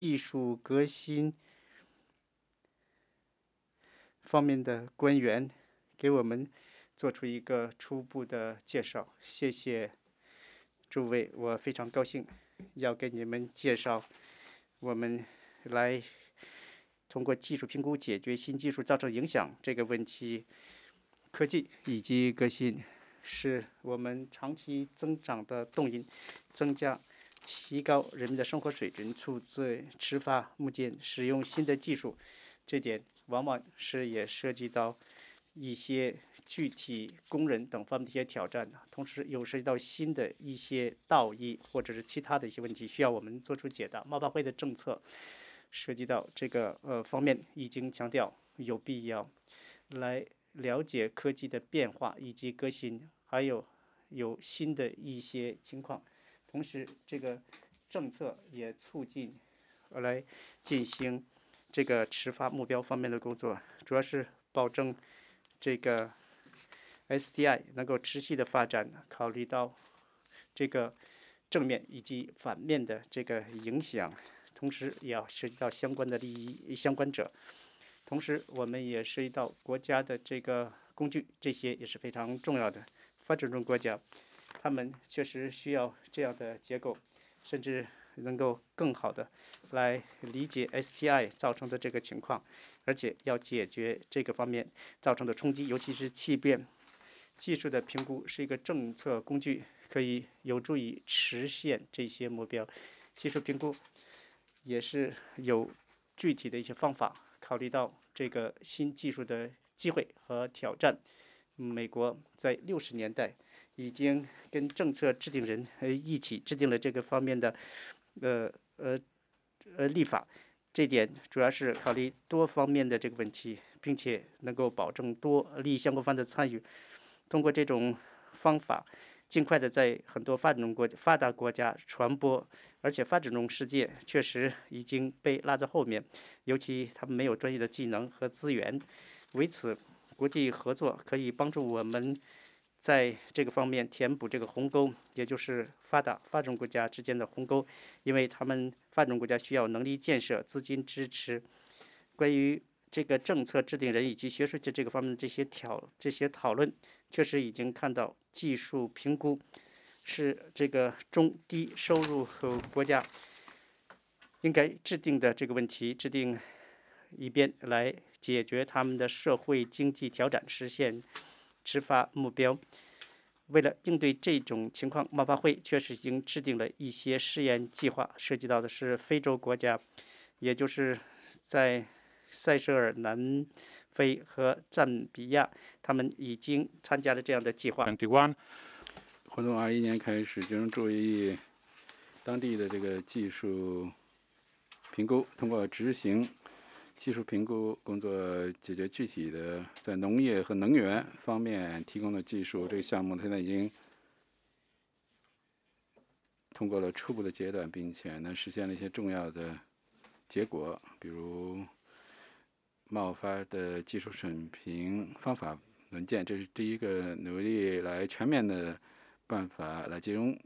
技术革新方面的官员给我们做出一个初步的介绍。谢谢诸位，我非常高兴要给你们介绍我们来通过技术评估解决新技术造成影响这个问题。科技以及革新是我们长期增长的动因，提高人们的生活水准，促进迟发目前使用新的技术，这点往往是也涉及到一些具体工人等方面的一些挑战，同时又涉及到新的一些道义或者是其他的一些问题，需要我们做出解答。贸发会的政策涉及到这个方面，已经强调有必要来了解科技的变化以及革新，还有新的一些情况。同时，这个政策也促进来进行这个迟发目标方面的工作，主要是保证这个 STI 能够持续的发展，考虑到这个正面以及反面的这个影响，同时也要涉及到相关的利益相关者。同时，我们也涉及到国家的这个工具，这些也是非常重要的。发展中国家，他们确实需要这样的结构，甚至能够更好的来理解 STI 造成的这个情况，而且要解决这个方面造成的冲击，尤其是气变。技术的评估是一个政策工具，可以有助于实现这些目标。技术评估也是有具体的一些方法，考虑到这个新技术的机会和挑战。美国在60年代已经跟政策制定人一起制定了这个方面的立法，这点主要是考虑多方面的这个问题，并且能够保证多利益相关方的参与。通过这种方法，尽快的在很多发达国家传播，而且发展中世界确实已经被拉在后面，尤其他们没有专业的技能和资源。为此，国际合作可以帮助我们在这个方面填补这个鸿沟，也就是发展国家之间的鸿沟，因为他们发展国家需要能力建设、资金支持。关于这个政策制定人以及学术界这个方面的这些讨论，确实已经看到技术评估是这个中低收入国家应该制定的这个问题，制定以便来解决他们的社会经济挑战，实现迟发目标。为了应对这种情况，贸发会确实已经制定了一些试验计划，涉及到的是非洲国家，也就是在塞舌尔、南非和赞比亚，他们已经参加了这样的计划。 活动21年开始，集中注意当地的这个技术评估，通过执行技术评估工作，解决具体的在农业和能源方面提供的技术。这个项目现在已经通过了初步的阶段，并且呢实现了一些重要的结果，比如贸发的技术审评方法文件，这是第一个努力来全面的办法来集中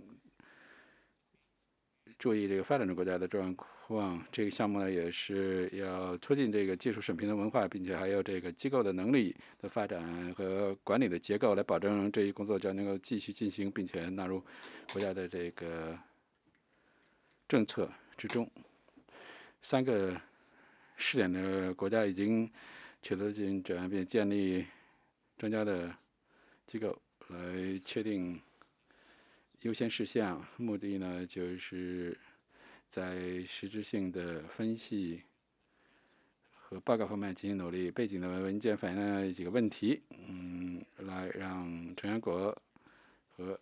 注意这个发展中国家的状况。这个项目呢也是要促进这个技术审评的文化，并且还有这个机构的能力的发展和管理的结构，来保证这一工作将能够继续进行，并且纳入国家的这个政策之中。3个试点的国家已经取得进展，并建立专家的机构来确定优先事项。目的呢就是在实质性的分析和报告方面进行努力。背景的文件反映了几个问题，来让成员国和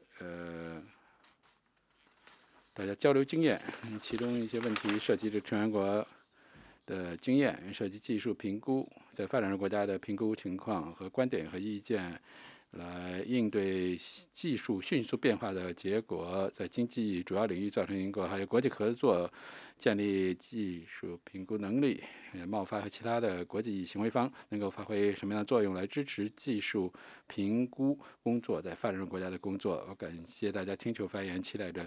大家交流经验。其中一些问题涉及着成员国的经验，涉及技术评估，在发展中国家的评估情况和观点和意见，来应对技术迅速变化的结果，在经济主要领域造成因果，还有国际合作，建立技术评估能力，贸发和其他的国际行为方能够发挥什么样的作用来支持技术评估工作在发展中国家的工作。我感谢大家听取发言，期待着